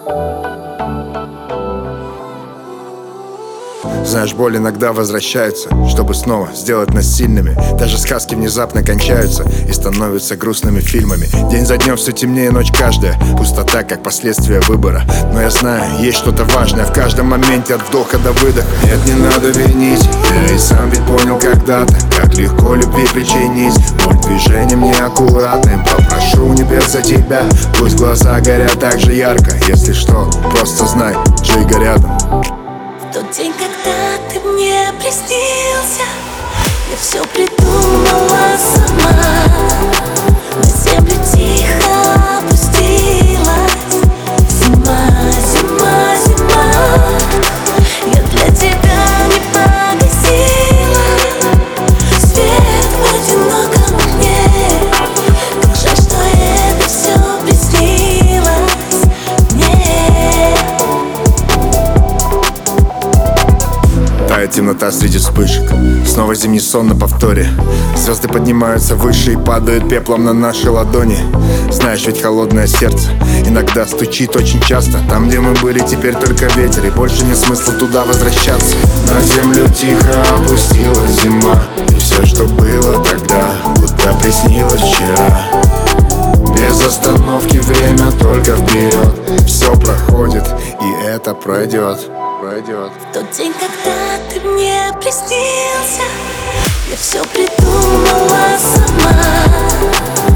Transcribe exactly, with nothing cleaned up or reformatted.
Знаешь, боль иногда возвращается, чтобы снова сделать нас сильными. Даже сказки внезапно кончаются и становятся грустными фильмами. День за днем все темнее, ночь каждая. Пустота, как последствие выбора. Но я знаю, есть что-то важное в каждом моменте, от вдоха до выдоха. Нет, не надо винить, я и сам ведь понял когда-то, как легко любви причинить. Боль движением неаккуратным. Попрошу небес за тебя, пусть глаза горят так же ярко. Если что, просто знай, Джига рядом. В тот день, когда ты мне приснился, я все придумала сама. На землю тихо опустилась зима, зима, зима. Я для тебя не погасила свет в одиноком окне. Как жаль, что это все приснилось мне. Тает темнота среди вспышек, снова зимний сон на повторе. Звезды поднимаются выше и падают пеплом на наши ладони. Знаешь, ведь холодное сердце иногда стучит очень часто. Там, где мы были, теперь только ветер, и больше нет смысла туда возвращаться. На землю тихо опустилась зима, и все, что было тогда, будто приснилось вчера. Без остановки время только вперед. Все проходит, и это пройдет, пройдет. В тот день, когда ты мне приснился, я все придумала сама.